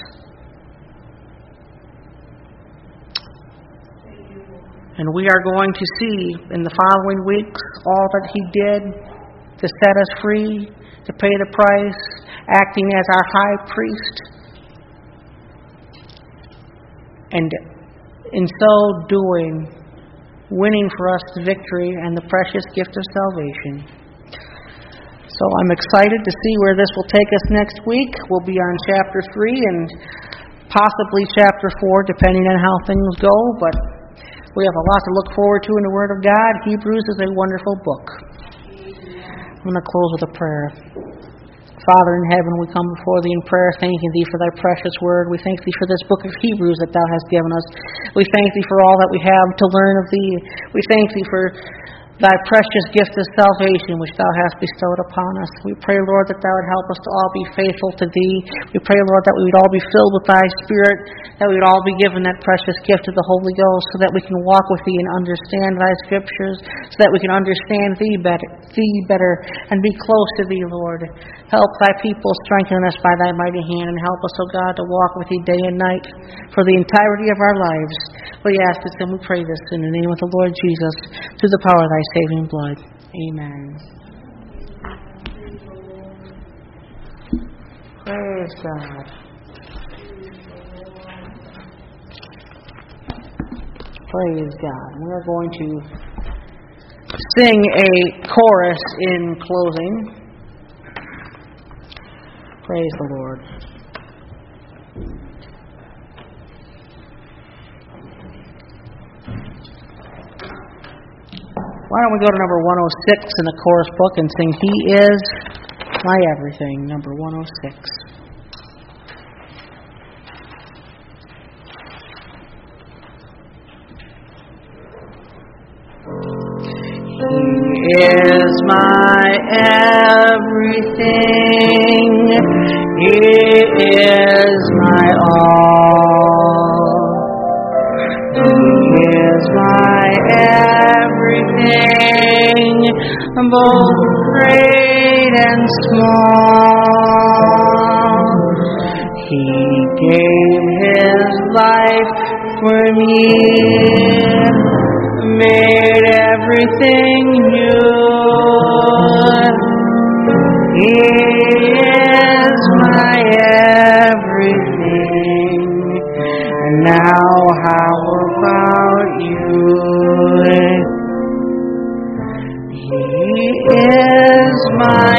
And we are going to see in the following weeks all that he did to set us free, to pay the price, acting as our high priest. And in so doing, winning for us the victory and the precious gift of salvation. So I'm excited to see where this will take us next week. We'll be on chapter 3 and possibly chapter 4, depending on how things go. But we have a lot to look forward to in the Word of God. Hebrews is a wonderful book. I'm going to close with a prayer. Father in heaven, we come before thee in prayer, thanking thee for thy precious word. We thank thee for this book of Hebrews that thou hast given us. We thank thee for all that we have to learn of thee. We thank thee for thy precious gift of salvation which thou hast bestowed upon us. We pray, Lord, that thou would help us to all be faithful to thee. We pray, Lord, that we would all be filled with thy Spirit, that we would all be given that precious gift of the Holy Ghost, so that we can walk with thee and understand thy scriptures, so that we can understand thee better and be close to thee, Lord. Help thy people, strengthen us by thy mighty hand, and help us, O God, to walk with thee day and night for the entirety of our lives. We ask this and we pray this in the name of the Lord Jesus, through the power of thy saving blood. Amen. Praise God. Praise God. We're going to sing a chorus in closing. Praise the Lord. Why don't we go to number 106 in the chorus book and sing He Is My Everything, number 106. He is my everything. He is my all. He is my everything, both great and small. He gave His life for me, made everything new. He is my everything. And now how about you? He is my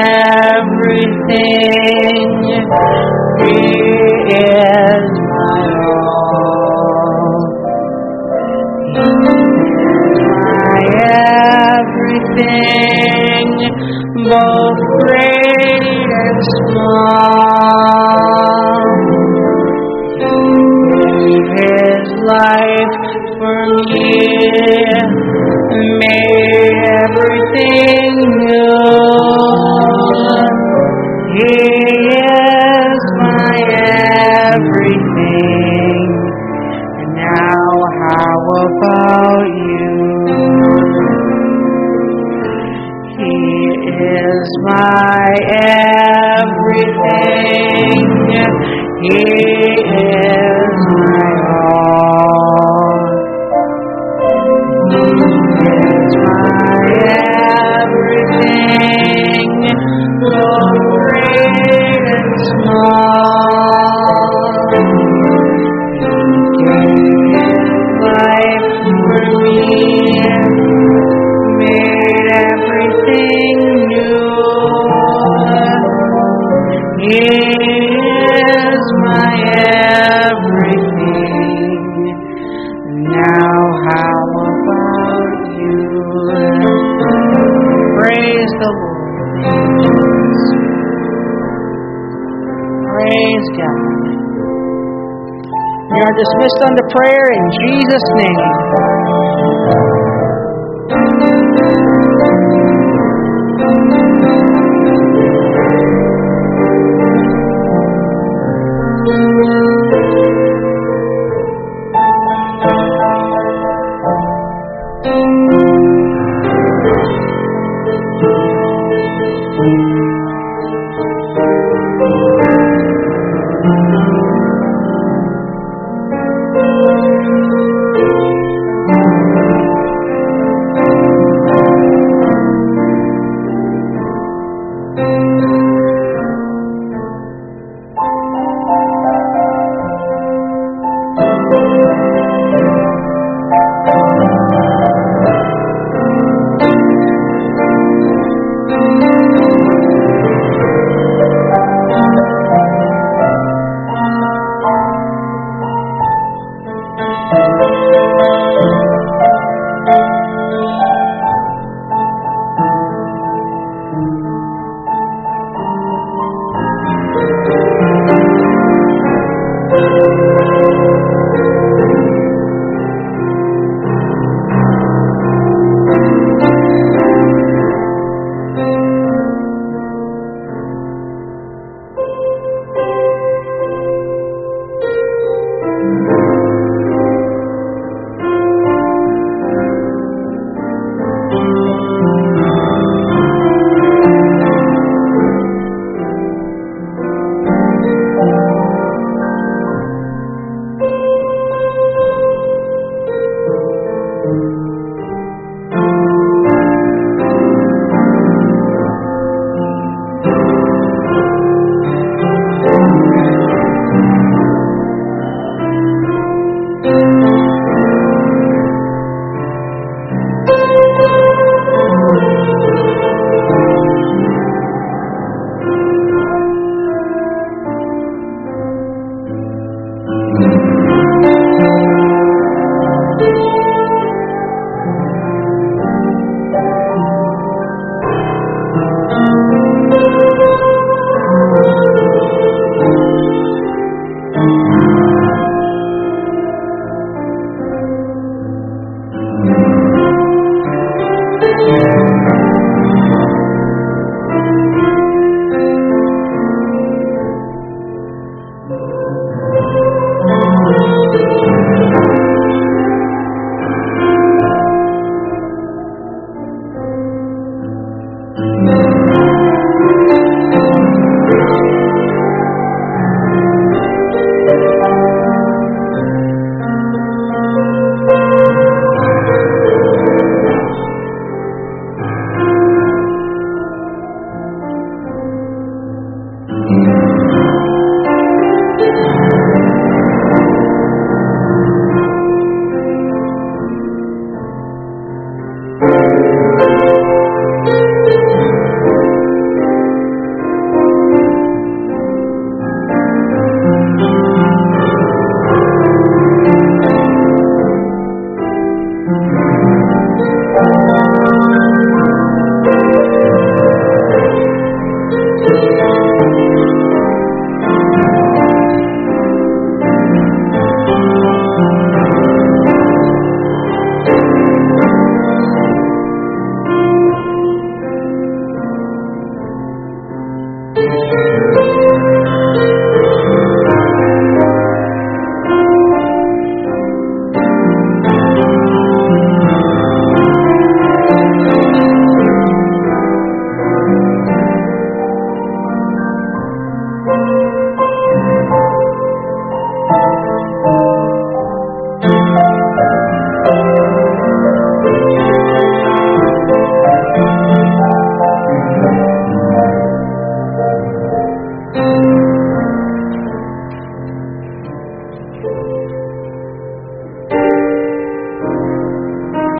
everything. He is my all. My everything, both great and small. His life for me, made everything new. He is my everything. And now how about you? He is my everything. He is my all. He is my everything, both great and small. He gave His life for me, made everything new. He is my everything. Now how about you? Praise the Lord. Praise God. We are dismissed unto prayer in Jesus' name.